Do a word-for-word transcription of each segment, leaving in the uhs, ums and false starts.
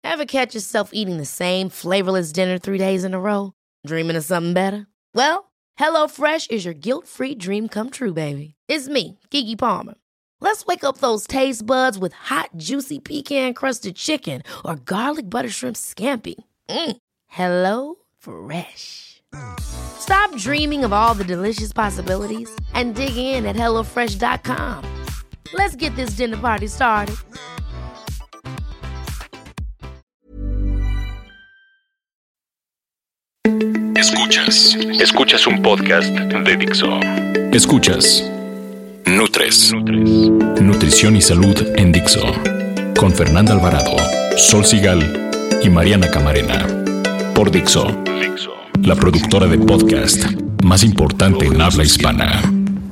Ever catch yourself eating the same flavorless dinner three days in a row? Dreaming of something better? Well, HelloFresh is your guilt-free dream come true, baby. It's me, Keke Palmer. Let's wake up those taste buds with hot, juicy pecan-crusted chicken or garlic butter shrimp scampi. Mm. Hello Fresh. Stop dreaming of all the delicious possibilities and dig in at hello fresh dot com. Let's get this dinner party started. Escuchas, escuchas un podcast de Dixo. Escuchas Nutres, Nutrición y Salud en Dixo, con Fernanda Alvarado, Sol Sigal y Mariana Camarena. Por Dixo, la productora de podcast más importante en habla hispana.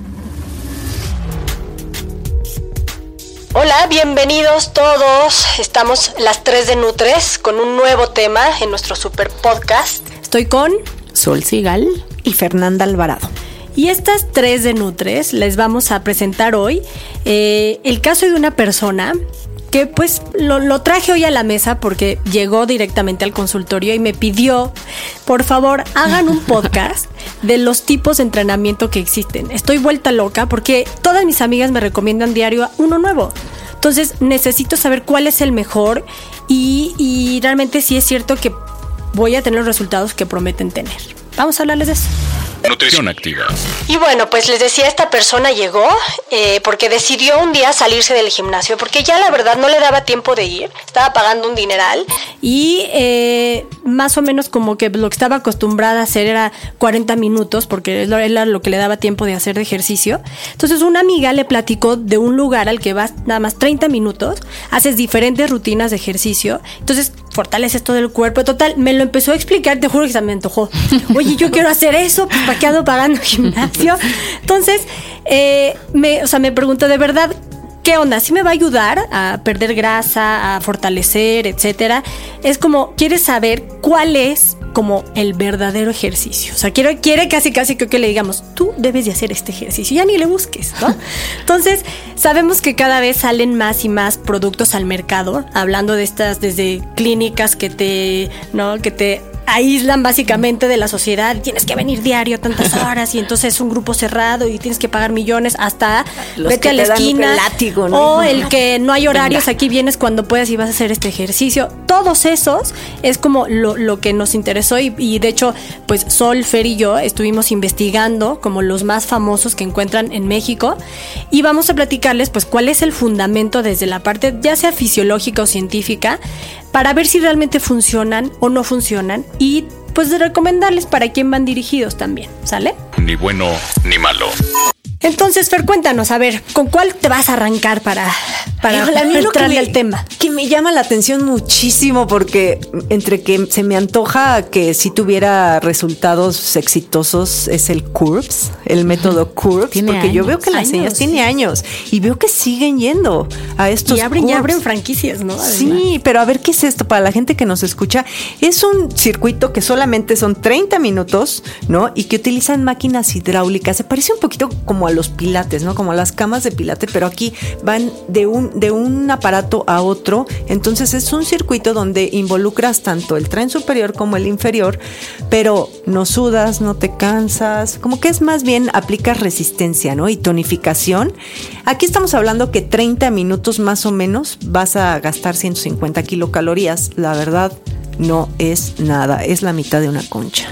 Hola, bienvenidos todos. Estamos las tres de Nutres con un nuevo tema en nuestro super podcast. Estoy con Sol Sigal y Fernanda Alvarado. Y estas tres de Nutres les vamos a presentar hoy eh, el caso de una persona que pues lo, lo traje hoy a la mesa porque llegó directamente al consultorio y me pidió, por favor, hagan un podcast de los tipos de entrenamiento que existen. Estoy vuelta loca porque todas mis amigas me recomiendan diario uno nuevo. Entonces necesito saber cuál es el mejor y, y realmente sí es cierto que voy a tener los resultados que prometen tener. Vamos a hablarles de eso. Nutrición activa. Y bueno, pues les decía, esta persona llegó eh, porque decidió un día salirse del gimnasio porque ya la verdad no le daba tiempo de ir, estaba pagando un dineral. Y eh, más o menos como que lo que estaba acostumbrada a hacer era cuarenta minutos porque era lo que le daba tiempo de hacer de ejercicio. Entonces una amiga le platicó de un lugar al que vas nada más treinta minutos, haces diferentes rutinas de ejercicio, entonces fortaleces todo el cuerpo. Total, me lo empezó a explicar, te juro que se me antojó. Oye, yo quiero hacer eso, pues ¿para qué ando pagando gimnasio? Entonces, eh, me, o sea, me pregunto, ¿de verdad qué onda? ¿Sí me va a ayudar a perder grasa, a fortalecer, etcétera? Es como, ¿quieres saber cuál es como el verdadero ejercicio? O sea, quiero, quiere casi casi que, que le digamos, tú debes de hacer este ejercicio, ya ni le busques, ¿no? Entonces, sabemos que cada vez salen más y más productos al mercado, hablando de estas, desde clínicas que te, ¿no? Que te aíslan básicamente de la sociedad, tienes que venir diario tantas horas y entonces es un grupo cerrado y tienes que pagar millones, hasta los vete que a la te dan esquina un látigo, ¿no? o el que no hay horarios, Venga. Aquí vienes cuando puedas y vas a hacer este ejercicio. Todos esos es como lo, lo que nos interesó y, y de hecho pues Sol, Fer y yo estuvimos investigando como los más famosos que encuentran en México y vamos a platicarles pues cuál es el fundamento desde la parte ya sea fisiológica o científica para ver si realmente funcionan o no funcionan y pues de recomendarles para quién van dirigidos también, ¿sale? Ni bueno ni malo. Entonces, Fer, cuéntanos, a ver, ¿con cuál te vas a arrancar para, para Híjole, a mí lo que entrarle me- al tema? Que me llama la atención muchísimo porque entre que se me antoja que si tuviera resultados exitosos es el C U R B S, el método C U R B S, Tiene porque yo años, veo que las años, señas sí. tiene años y veo que siguen yendo a estos Y abren, C U ya R B S. abren franquicias, ¿no? Además. Sí, pero a ver qué es esto para la gente que nos escucha. Es un circuito que solamente son treinta minutos, ¿no? Y que utilizan máquinas hidráulicas. Se parece un poquito como a los pilates, ¿no? Como a las camas de pilates, pero aquí van de un, de un aparato a otro. Entonces es un circuito donde involucras tanto el tren superior como el inferior, pero no sudas, no te cansas. Como que es más bien aplicas resistencia, ¿no? Y tonificación. Aquí estamos hablando que treinta minutos más o menos vas a gastar ciento cincuenta kilocalorías. La verdad, no es nada. Es la mitad de una concha.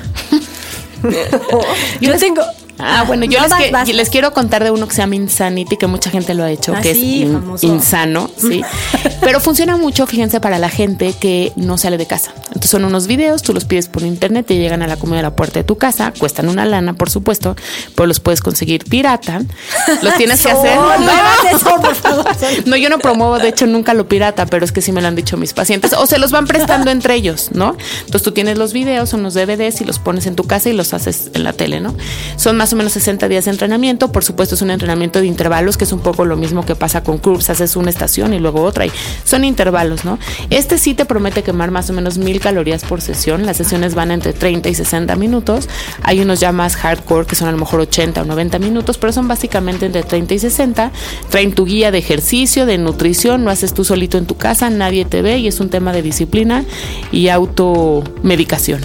Yo tengo... Ah, bueno, yo No, les, vas, que- vas. les quiero contar de uno que se llama Insanity, que mucha gente lo ha hecho, Ah, que sí, es in- famoso. insano, sí. Pero funciona mucho, fíjense, para la gente que no sale de casa. Entonces son unos videos, tú los pides por internet, te llegan a la comida de la puerta de tu casa, cuestan una lana, por supuesto, pero los puedes conseguir pirata. Los tienes que hacer. No, no hagas eso, por favor. No, yo no promuevo, de hecho, nunca lo pirata, pero es que sí me lo han dicho mis pacientes. O se los van prestando entre ellos, ¿no? Entonces tú tienes los videos, son los D V Ds y los pones en tu casa y los haces en la tele, ¿no? Son más o menos sesenta días de entrenamiento. Por supuesto, es un entrenamiento de intervalos, que es un poco lo mismo que pasa con curves. Haces una estación y luego otra y son intervalos, ¿no? Este sí te promete quemar más o menos mil calorías calorías por sesión. Las sesiones van entre treinta y sesenta minutos. Hay unos ya más hardcore que son a lo mejor ochenta o noventa minutos, pero son básicamente entre treinta y sesenta. Traen tu guía de ejercicio, de nutrición, lo haces tú solito en tu casa, nadie te ve y es un tema de disciplina y automedicación.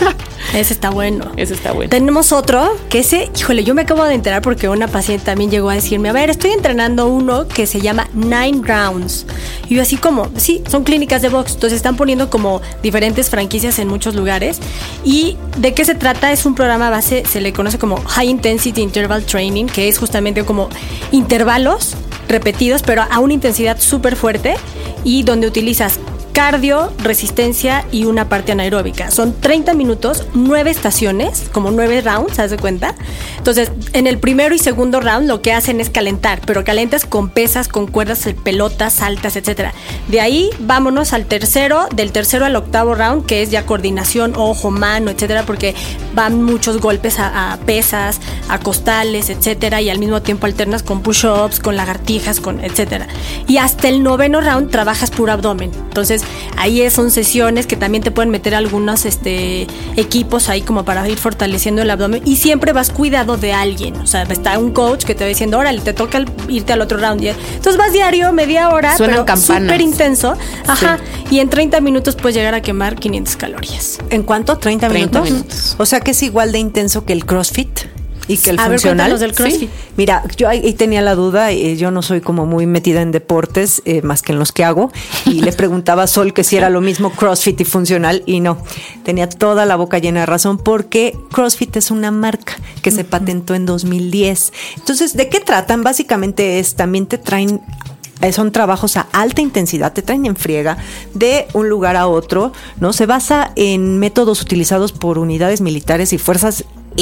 Ese está bueno. Ese está bueno. Tenemos otro que ese, híjole, yo me acabo de enterar porque una paciente también llegó a decirme, a ver, estoy entrenando uno que se llama Nine Rounds. Y yo así como, sí, son clínicas de box, entonces están poniendo como diferentes franquicias en muchos lugares. ¿Y de qué se trata? Es un programa base, se le conoce como High Intensity Interval Training, que es justamente como intervalos repetidos, pero a una intensidad súper fuerte y donde utilizas cardio, resistencia y una parte anaeróbica. Son treinta minutos, nueve estaciones, como nueve rounds, ¿haz de cuenta? Entonces, en el primero y segundo round lo que hacen es calentar, pero calentas con pesas, con cuerdas, pelotas, saltas, etcétera. De ahí, vámonos al tercero, del tercero al octavo round, que es ya coordinación, ojo, mano, etcétera, porque van muchos golpes a, a pesas, a costales, etcétera, y al mismo tiempo alternas con push-ups, con lagartijas, con etcétera. Y hasta el noveno round trabajas puro abdomen. Entonces, ahí son sesiones que también te pueden meter algunos este, equipos ahí como para ir fortaleciendo el abdomen y siempre vas cuidado de alguien, o sea, está un coach que te va diciendo, órale, te toca irte al otro round. Entonces vas diario, media hora, suenan pero súper intenso, ajá, sí. Y en treinta minutos puedes llegar a quemar quinientas calorías. ¿En cuánto? ¿treinta minutos? treinta minutos. O sea que es igual de intenso que el CrossFit. Y que el a funcional. ver, cuéntanos del CrossFit. ¿Sí? Mira, yo ahí tenía la duda, eh, yo no soy como muy metida en deportes, eh, más que en los que hago, y le preguntaba a Sol que si era lo mismo CrossFit y funcional, y no, tenía toda la boca llena de razón, porque CrossFit es una marca que se patentó en dos mil diez. Entonces, ¿de qué tratan? Básicamente es, también te traen... son trabajos a alta intensidad, te traen en friega de un lugar a otro, ¿no? Se basa en métodos utilizados por unidades militares y fuerzas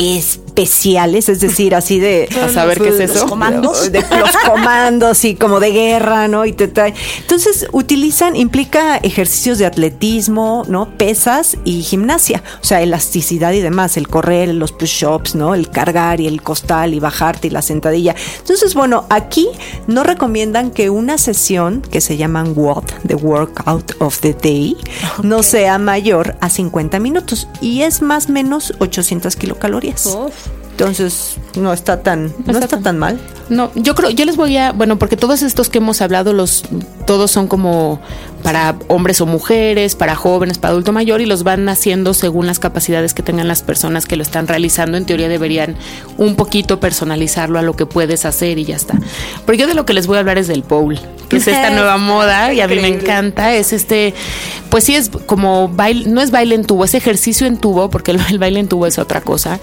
especiales, es decir, así de... ¿A saber qué es eso? Los comandos. De, de los comandos y como de guerra, ¿no? Y te traen... Entonces, utilizan, implica ejercicios de atletismo, ¿no? Pesas y gimnasia, o sea, elasticidad y demás, el correr, los push-ups, ¿no? El cargar y el costal y bajarte y la sentadilla. Entonces, bueno, aquí no recomiendan que una sesión, que se llaman W O D, the Workout of the Day, okay, no sea mayor a cincuenta minutos y es más o menos ochocientas kilocalorías. Uf. Entonces, no está tan, no, no está, está tan, tan mal. No, yo creo, yo les voy a, bueno, porque todos estos que hemos hablado, los, todos son como para hombres o mujeres, para jóvenes, para adulto mayor, y los van haciendo según las capacidades que tengan las personas que lo están realizando. En teoría deberían un poquito personalizarlo a lo que puedes hacer y ya está. Pero yo de lo que les voy a hablar es del pole, que es esta nueva moda y a mí me encanta. Es este, pues sí es como baile, no es baile en tubo, es ejercicio en tubo, porque el, el baile en tubo es otra cosa.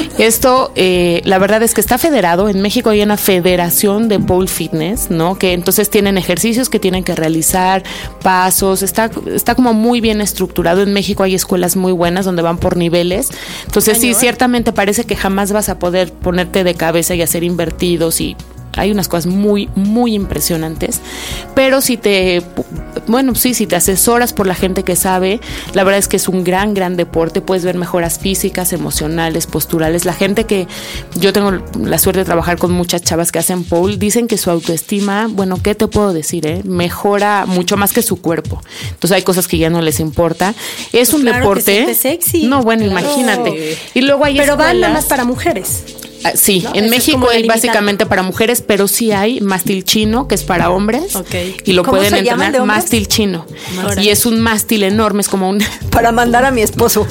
Esto, eh, la verdad es que está federado. En México hay una federación de pole fitness, ¿no? Que entonces tienen ejercicios que tienen que realizar, pasos, está, está como muy bien estructurado. En México hay escuelas muy buenas donde van por niveles. Entonces Ay, sí, no. ciertamente parece que jamás vas a poder ponerte de cabeza y hacer invertidos y hay unas cosas muy, muy impresionantes, pero si te, bueno, sí, si te asesoras por la gente que sabe, la verdad es que es un gran, gran deporte, puedes ver mejoras físicas, emocionales, posturales. La gente que, yo tengo la suerte de trabajar con muchas chavas que hacen pole, dicen que su autoestima, bueno, ¿qué te puedo decir? Eh? Mejora mucho más que su cuerpo. Entonces hay cosas que ya no les importa. Es un claro deporte. Que sexy. No, bueno, claro. Imagínate. Y luego hay Pero escuelas, van nada más para mujeres. Sí, no, en México es, es básicamente para mujeres, pero sí hay mástil chino, que es para hombres. Okay. Y lo pueden entrenar, mástil chino. Ahora. Y es un mástil enorme, es como un... Para mandar a mi esposo.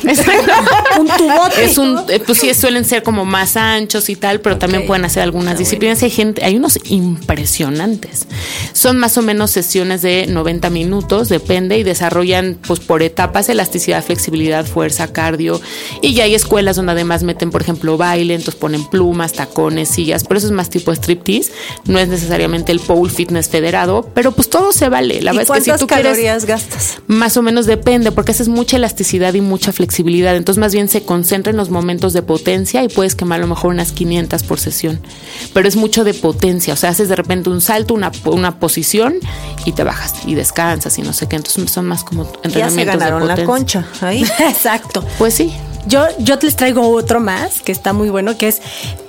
un tubote. Es un, pues sí, suelen ser como más anchos y tal, pero okay, también pueden hacer algunas Está disciplinas. Bueno. Hay gente, hay unos impresionantes. Son más o menos sesiones de noventa minutos, depende, y desarrollan pues por etapas elasticidad, flexibilidad, fuerza, cardio. Y ya hay escuelas donde además meten, por ejemplo, baile, entonces ponen plumas, tacones, sillas, pero eso es más tipo striptease, no es necesariamente el pole fitness federado, pero pues todo se vale. La ¿Y verdad es que si tú calorías quieres, gastas? Más o menos depende, porque haces mucha elasticidad y mucha flexibilidad, entonces más bien se concentra en los momentos de potencia y puedes quemar a lo mejor unas quinientas por sesión, pero es mucho de potencia, o sea, haces de repente un salto, una, una posición y te bajas y descansas y no sé qué, entonces son más como entrenamientos ya se ganaron de potencia. La concha ahí. Exacto. Pues sí. Yo, yo les traigo otro más que está muy bueno, que es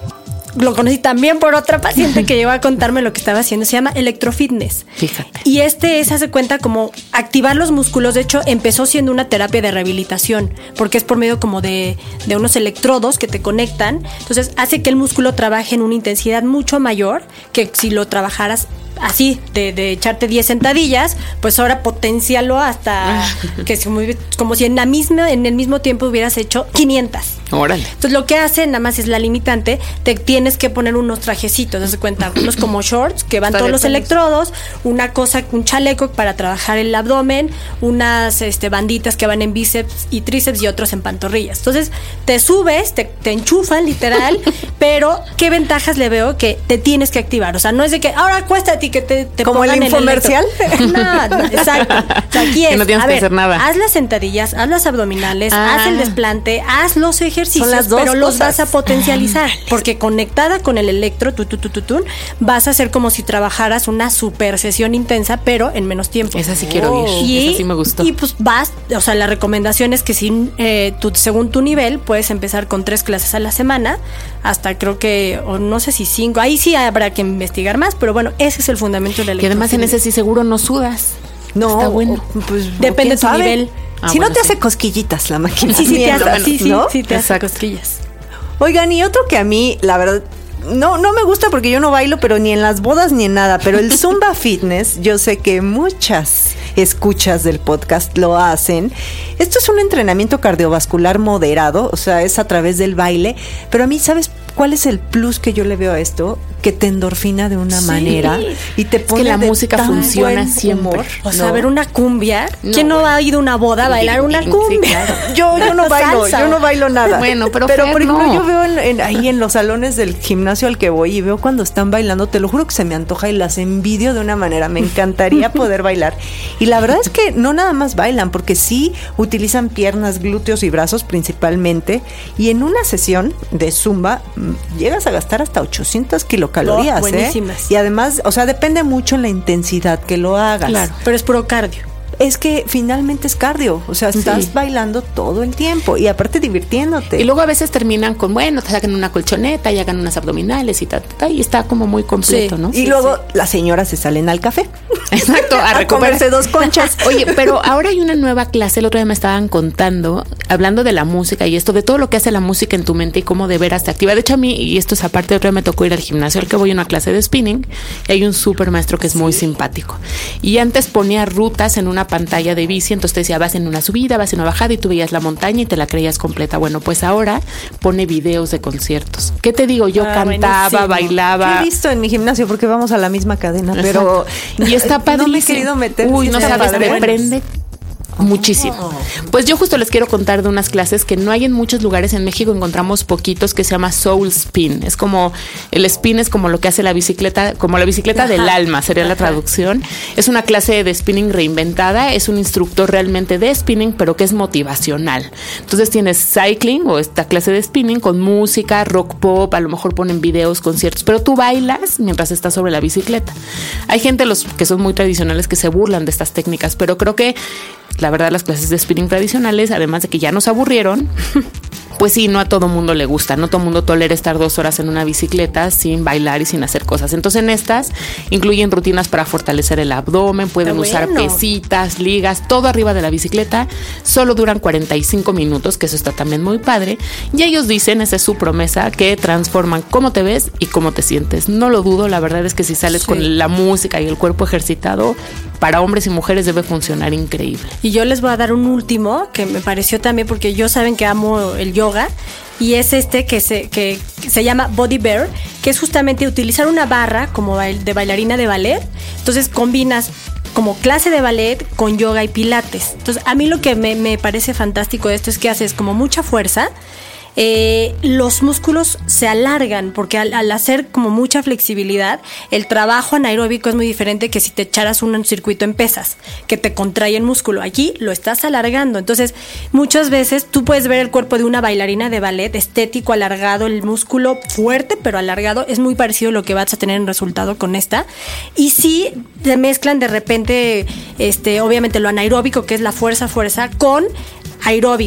lo conocí también por otra paciente que llegó a contarme lo que estaba haciendo. Se llama electrofitness. Fíjate. Y este es, hace cuenta, como activar los músculos. De hecho, empezó siendo una terapia de rehabilitación, porque es por medio como de, de unos electrodos que te conectan. Entonces, hace que el músculo trabaje en una intensidad mucho mayor que si lo trabajaras así, de, de echarte diez sentadillas, pues ahora potencialo hasta que es como, como si en la misma, en el mismo tiempo hubieras hecho quinientas. Órale. Entonces lo que hace nada más es la limitante, te tienes que poner unos trajecitos, das cuenta, unos como shorts que van Está todos bien, los pues. electrodos, una cosa, un chaleco para trabajar el abdomen, unas este, banditas que van en bíceps y tríceps y otros en pantorrillas. Entonces te subes, te, te enchufan literal, pero ¿qué ventajas le veo? Que te tienes que activar, o sea, no es de que ahora acuéstate y que te, te ¿Como pongan el infomercial? electro. No, no, exacto. O sea, aquí es, Que no tienes a que ver, hacer nada. haz las sentadillas, haz las abdominales, Ah. haz el desplante, haz los ejercicios, Son las dos pero los cosas. vas a potencializar, porque conectada con el electro, tu, tu, tu, tu, tu, vas a hacer como si trabajaras una super sesión intensa, pero en menos tiempo. Esa sí quiero ir. Y, Esa sí me gustó. y pues vas, o sea, la recomendación es que si, eh, tú, según tu nivel, puedes empezar con tres clases a la semana, hasta creo que, o no sé si cinco, ahí sí habrá que investigar más, pero bueno, ese es el fundamento del Y además en electrofitness. ese sí seguro no sudas. No, Está bueno. o- pues, Depende ¿quién de tu sabe? nivel. Ah, si bueno, no te sí. hace cosquillitas la máquina. Sí, sí te hace, mientras, sí, sí, ¿no? sí te hace Exacto. cosquillas. Oigan, y otro que a mí, la verdad, no, no me gusta porque yo no bailo, pero ni en las bodas ni en nada. Pero el Zumba Fitness, yo sé que muchas escuchas del podcast lo hacen. Esto es un entrenamiento cardiovascular moderado, o sea, es a través del baile. Pero a mí, ¿sabes cuál es el plus que yo le veo a esto? Que te endorfina de una Sí. manera y te pone la de música tan funciona buen siempre. humor. O sea, No. ver una cumbia. No, ¿Quién no bueno. ha ido a una boda a bailar una Sí, cumbia? claro. Yo, yo no bailo, Salsa. yo no bailo nada. Bueno, pero pero Fer, por ejemplo, no. yo veo en- en- ahí en los salones del gimnasio al que voy y veo cuando están bailando, te lo juro que se me antoja y las envidio de una manera. Me encantaría poder bailar. Y la verdad es que no nada más bailan, porque sí utilizan piernas, glúteos y brazos principalmente. Y en una sesión de Zumba mm, llegas a gastar hasta ochocientas kilocalorías. Oh, ¿eh? buenísimas. Y además, o sea, depende mucho en la intensidad que lo hagas. Claro. Pero es puro cardio. Es que finalmente es cardio, o sea, estás Sí. bailando todo el tiempo y aparte divirtiéndote. Y luego a veces terminan con, bueno, te sacan una colchoneta y hagan unas abdominales y ta, ta, ta, y está como muy completo, Sí. ¿no? Y Sí, luego sí. las señoras se salen al café. Exacto, a, a recuperar. comerse dos conchas. Oye, pero ahora hay una nueva clase, el otro día me estaban contando, hablando de la música y esto, de todo lo que hace la música en tu mente y cómo de veras te activa. De hecho, a mí, y esto es aparte, otro día me tocó ir al gimnasio, al que voy a una clase de spinning, y hay un súper maestro que es muy simpático. Y antes ponía rutas en una pantalla de bici, entonces te decía, vas en una subida, vas en una bajada, y tú veías la montaña y te la creías completa. Bueno, pues ahora pone videos de conciertos. ¿Qué te digo? Yo Ah, cantaba, buenísimo. bailaba. Lo he visto en mi gimnasio porque vamos a la misma cadena, pero Y está padrísimo. no me he querido meter. Uy, sí no está sabes, padre. te prende muchísimo. Pues yo justo les quiero contar de unas clases que no hay en muchos lugares. En México encontramos poquitos, que se llama Soul Spin. Es como, el spin es como lo que hace la bicicleta, como la bicicleta del alma, sería la traducción. Es una clase de spinning reinventada. Es un instructor realmente de spinning, pero que es motivacional. Entonces tienes cycling o esta clase de spinning con música, rock pop, a lo mejor ponen videos, conciertos, pero tú bailas mientras estás sobre la bicicleta. Hay gente los que son muy tradicionales que se burlan de estas técnicas, pero creo que la verdad las clases de spinning tradicionales, además de que ya nos aburrieron, pues sí, no a todo mundo le gusta, no todo mundo tolera estar dos horas en una bicicleta sin bailar y sin hacer cosas. Entonces en estas incluyen rutinas para fortalecer el abdomen, pueden Qué usar bueno. pesitas, ligas, todo arriba de la bicicleta. Solo duran cuarenta y cinco minutos, que eso está también muy padre. Y ellos dicen, esa es su promesa, que transforman cómo te ves y cómo te sientes. No lo dudo, la verdad es que si sales Sí. con la música y el cuerpo ejercitado, para hombres y mujeres debe funcionar increíble. Y yo les voy a dar un último que me pareció también, porque yo saben que amo el yoga, y es este que se, que, que se llama Body Bear, que es justamente utilizar una barra como bail- de bailarina de ballet. Entonces combinas como clase de ballet con yoga y pilates. Entonces a mí lo que me, me parece fantástico de esto es que haces como mucha fuerza. Eh, los músculos se alargan porque al, al hacer como mucha flexibilidad, el trabajo anaeróbico es muy diferente que si te echaras un circuito en pesas, que te contrae el músculo. Aquí lo estás alargando. Entonces, muchas veces tú puedes ver el cuerpo de una bailarina de ballet estético, alargado, el músculo fuerte, pero alargado. Es muy parecido a lo que vas a tener en resultado con esta. Y sí, se mezclan de repente, este, obviamente lo anaeróbico, que es la fuerza, fuerza, con aeróbico.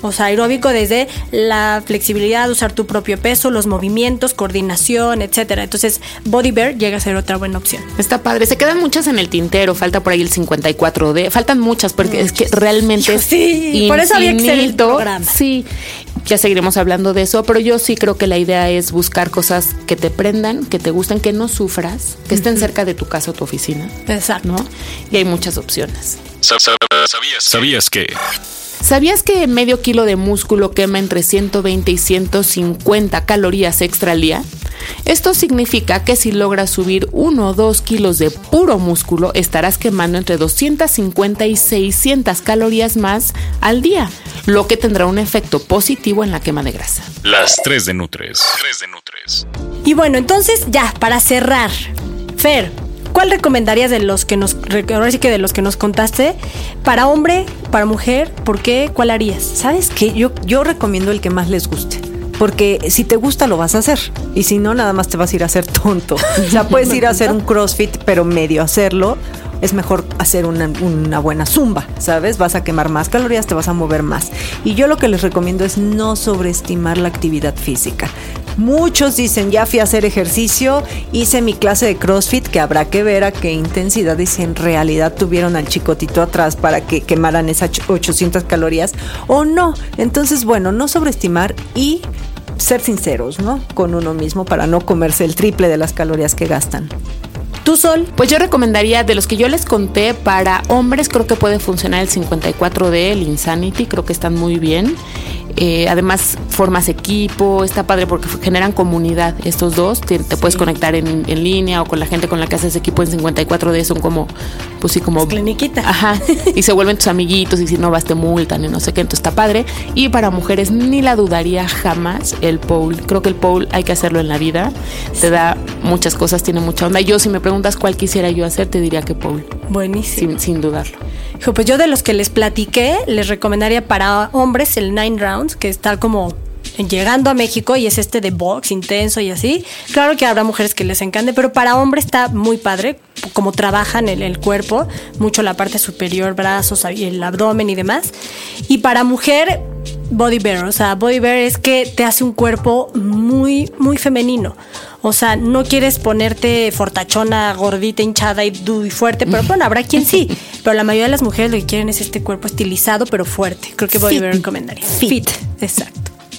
O sea, aeróbico desde la flexibilidad, usar tu propio peso, los movimientos, coordinación, etcétera. Entonces, Body Bear llega a ser otra buena opción. Está padre. Se quedan muchas en el tintero. Falta por ahí el cincuenta y cuatro D. Faltan muchas porque muchas. Es que realmente es sí, infinito. Por eso había que ser el programa. Sí, ya seguiremos hablando de eso, pero yo sí creo que la idea es buscar cosas que te prendan, que te gusten, que no sufras, que estén uh-huh. cerca de tu casa o tu oficina. Exacto. ¿No? Y hay muchas opciones. ¿Sabías, ¿Sabías que? ¿Sabías que medio kilo de músculo quema entre ciento veinte y ciento cincuenta calorías extra al día? Esto significa que si logras subir uno o dos kilos de puro músculo, estarás quemando entre doscientas cincuenta y seiscientas calorías más al día, lo que tendrá un efecto positivo en la quema de grasa. Las tres de Nutres. Tres de Nutres. Y bueno, entonces ya, para cerrar, Fer, ¿cuál recomendarías de los que nos, ahora sí que de los que nos contaste, para hombre, para mujer? ¿Por qué? ¿Cuál harías? ¿Sabes qué? Yo, yo recomiendo el que más les guste. Porque si te gusta lo vas a hacer. Y si no, nada más te vas a ir a hacer tonto. O sea, puedes ir a hacer un CrossFit, pero medio hacerlo. Es mejor hacer una, una buena zumba, ¿sabes? Vas a quemar más calorías, te vas a mover más. Y yo lo que les recomiendo es no sobreestimar la actividad física. Muchos dicen, ya fui a hacer ejercicio, hice mi clase de CrossFit, que habrá que ver a qué intensidad y si en realidad tuvieron al chicotito atrás para que quemaran esas ochocientas calorías o no. Entonces, bueno, no sobreestimar y ser sinceros, ¿no? Con uno mismo para no comerse el triple de las calorías que gastan. ¿Tú, Sol? Pues yo recomendaría, de los que yo les conté, para hombres creo que puede funcionar el cincuenta y cuatro D, el Insanity, creo que están muy bien. Eh, además, formas equipo, está padre porque generan comunidad estos dos. Te, te sí. puedes conectar en, en línea o con la gente con la que haces equipo en cincuenta y cuatro D. Son como, pues sí, como... Es cliniquita. Ajá. Y se vuelven tus amiguitos y si no vas te multan y no sé qué. Entonces está padre. Y para mujeres ni la dudaría jamás el pole. Creo que el pole hay que hacerlo en la vida. Te da muchas cosas, tiene mucha onda. Yo, si me preguntas cuál quisiera yo hacer, te diría que pole. Buenísimo. Sin, sin dudarlo. Hijo, pues yo de los que les platiqué, les recomendaría para hombres el Nine Rounds, que está como llegando a México y es este de box intenso y así. Claro que habrá mujeres que les encante, pero para hombres está muy padre, como trabajan el, el cuerpo, mucho la parte superior, brazos, el abdomen y demás. Y para mujer, Body Bear, o sea, Body Bear es que te hace un cuerpo muy, muy femenino. O sea, no quieres ponerte fortachona, gordita, hinchada y, y fuerte, pero bueno, habrá quien sí. Pero la mayoría de las mujeres lo que quieren es este cuerpo estilizado, pero fuerte. Creo que Body Bear recomendaría. Fit. Fit, exacto.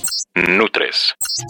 Nutres.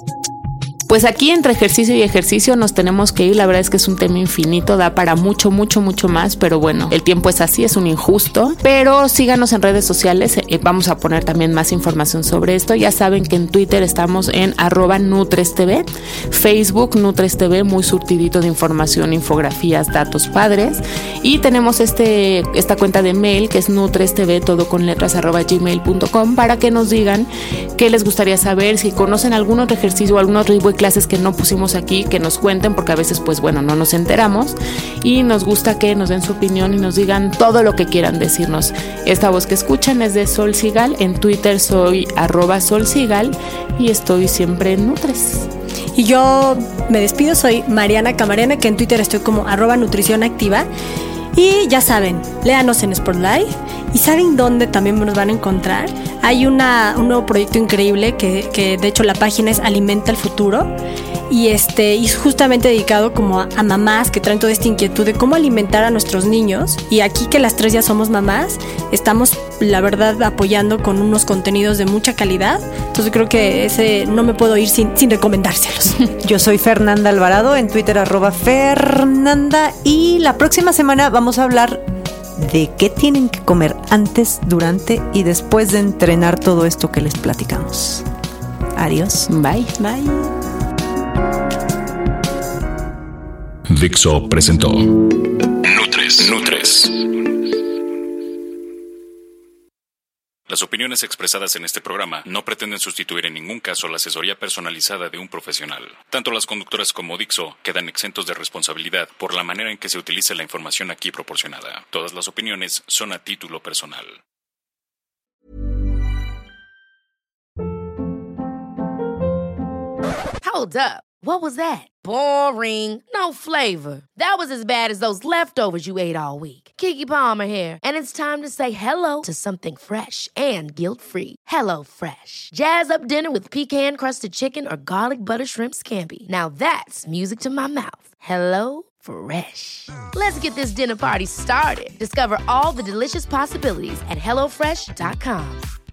Pues aquí entre ejercicio y ejercicio nos tenemos que ir. La verdad es que es un tema infinito, da para mucho, mucho, mucho más, pero bueno, el tiempo es así, es un injusto. Pero síganos en redes sociales, eh, vamos a poner también más información sobre esto. Ya saben que en Twitter estamos en arroba NutresTV, Facebook NutresTV, muy surtidito de información, infografías, datos padres. Y tenemos este esta cuenta de mail que es NutresTV, todo con letras, arroba gmail punto com, para que nos digan qué les gustaría saber, si conocen algún otro ejercicio o algún otro tipo de clases que no pusimos aquí, que nos cuenten, porque a veces pues bueno, no nos enteramos y nos gusta que nos den su opinión y nos digan todo lo que quieran decirnos. Esta voz que escuchan es de Sol Sigal, en Twitter soy arroba Sol Sigal y estoy siempre en Nutres. Y yo me despido, soy Mariana Camarena, que en Twitter estoy como arroba Nutrición Activa. Y ya saben, léanos en Spotlight. ¿Y saben dónde también nos van a encontrar? Hay una, un nuevo proyecto increíble que, que de hecho la página es Alimenta el Futuro. Y este y es justamente dedicado como a, a mamás que traen toda esta inquietud de cómo alimentar a nuestros niños. Y aquí que las tres ya somos mamás, estamos la verdad apoyando con unos contenidos de mucha calidad. Entonces creo que ese no me puedo ir sin, sin recomendárselos. Yo soy Fernanda Alvarado, en Twitter arroba Fernanda. Y la próxima semana vamos a hablar de qué tienen que comer antes, durante y después de entrenar todo esto que les platicamos. Adiós. Bye. Bye. Dixo presentó Nutres. Nutres. Las opiniones expresadas en este programa no pretenden sustituir en ningún caso la asesoría personalizada de un profesional. Tanto las conductoras como Dixo quedan exentos de responsabilidad por la manera en que se utiliza la información aquí proporcionada. Todas las opiniones son a título personal. Hold up. What was that? Boring. No flavor. That was as bad as those leftovers you ate all week. Keke Palmer here, and it's time to say hello to something fresh and guilt-free. Hello Fresh. Jazz up dinner with pecan-crusted chicken or garlic butter shrimp scampi. Now that's music to my mouth. Hello Fresh. Let's get this dinner party started. Discover all the delicious possibilities at hello fresh dot com.